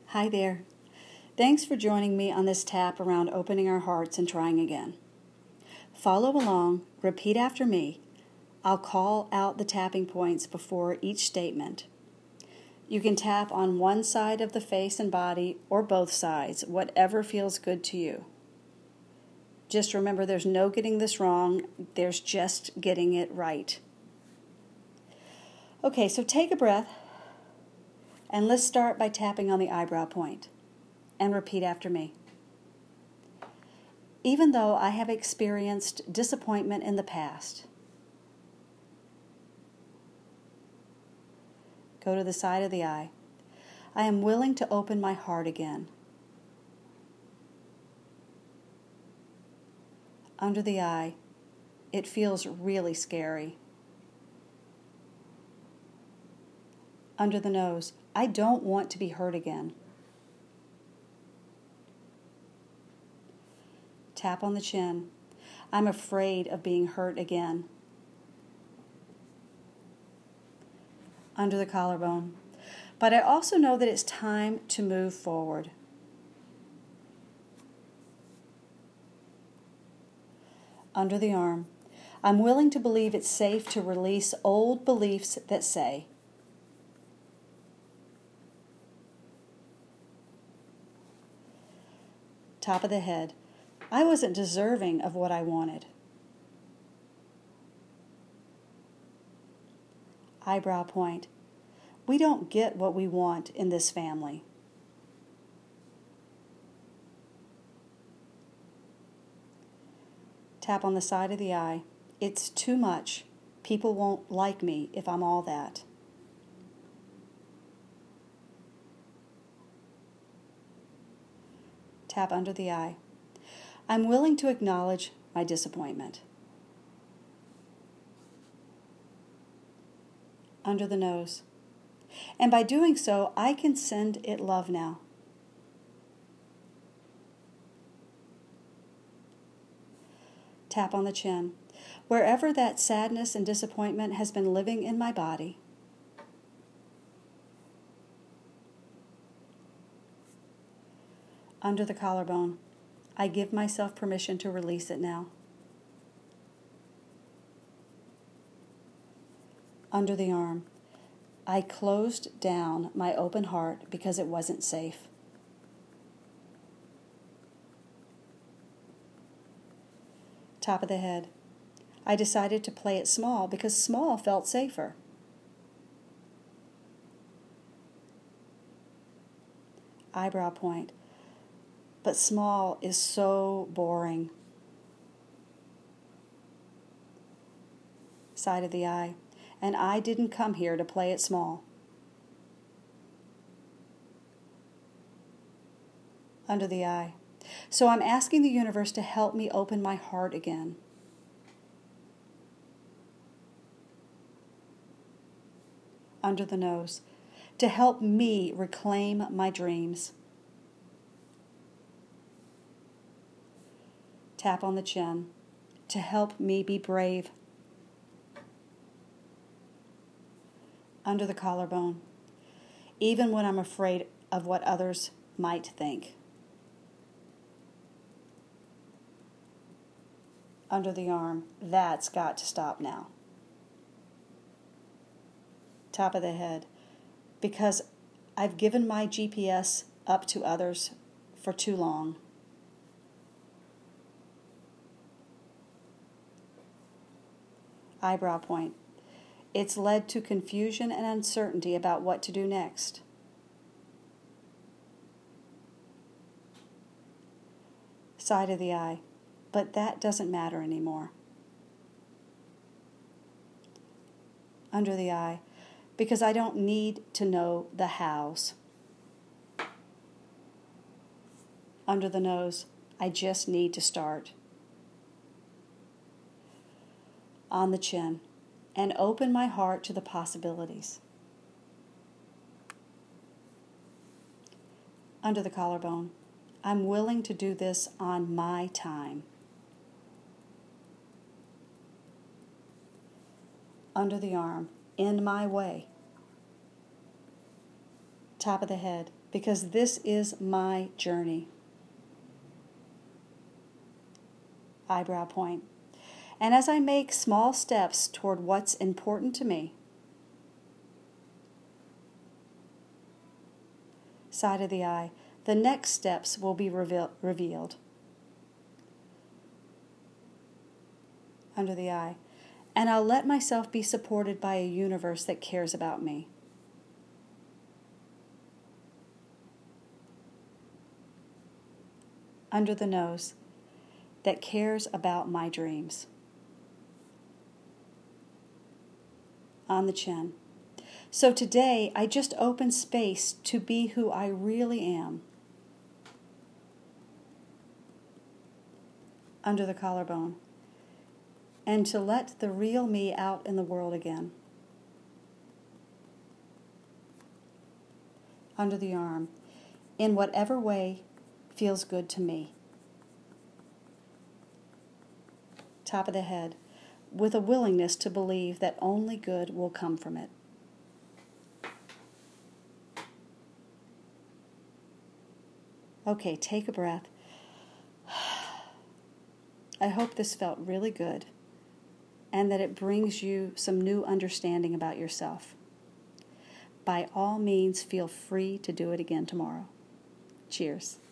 Hi there. Thanks for joining me on this tap around opening our hearts and trying again. Follow along, repeat after me. I'll call out the tapping points before each statement. You can tap on one side of the face and body or both sides, whatever feels good to you. Just remember there's no getting this wrong, there's just getting it right. Okay, so take a breath. And let's start by tapping on the eyebrow point. And repeat after me. Even though I have experienced disappointment in the past, go to the side of the eye. I am willing to open my heart again. Under the eye, it feels really scary. Under the nose, I don't want to be hurt again. Tap on the chin. I'm afraid of being hurt again. Under the collarbone. But I also know that it's time to move forward. Under the arm. I'm willing to believe it's safe to release old beliefs that say, top of the head. I wasn't deserving of what I wanted. Eyebrow point. We don't get what we want in this family. Tap on the side of the eye. It's too much. People won't like me if I'm all that. Tap under the eye. I'm willing to acknowledge my disappointment. Under the nose. And by doing so, I can send it love now. Tap on the chin. Wherever that sadness and disappointment has been living in my body, under the collarbone, I give myself permission to release it now. Under the arm, I closed down my open heart because it wasn't safe. Top of the head, I decided to play it small because small felt safer. Eyebrow point. But small is so boring. Side of the eye. And I didn't come here to play it small. Under the eye. So I'm asking the universe to help me open my heart again. Under the nose. To help me reclaim my dreams. Tap on the chin. To help me be brave. Under the collarbone. Even when I'm afraid of what others might think. Under the arm. That's got to stop now. Top of the head. Because I've given my GPS up to others for too long. Eyebrow point. It's led to confusion and uncertainty about what to do next. Side of the eye. But that doesn't matter anymore. Under the eye. Because I don't need to know the hows. Under the nose. I just need to start. On the chin, and open my heart to the possibilities. Under the collarbone, I'm willing to do this on my time. Under the arm, in my way. Top of the head, because this is my journey. Eyebrow point. And as I make small steps toward what's important to me, side of the eye, the next steps will be revealed. Under the eye. And I'll let myself be supported by a universe that cares about me. Under the nose, that cares about my dreams. On the chin. So today, I just open space to be who I really am. Under the collarbone. And to let the real me out in the world again. Under the arm. In whatever way feels good to me. Top of the head. With a willingness to believe that only good will come from it. Okay, take a breath. I hope this felt really good and that it brings you some new understanding about yourself. By all means, feel free to do it again tomorrow. Cheers.